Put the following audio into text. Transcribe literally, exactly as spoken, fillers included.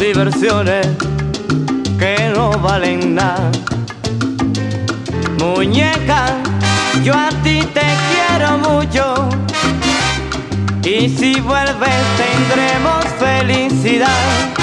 diversiones que no valen nada. Muñeca, yo a ti te quiero mucho, y si vuelves tendremos felicidad.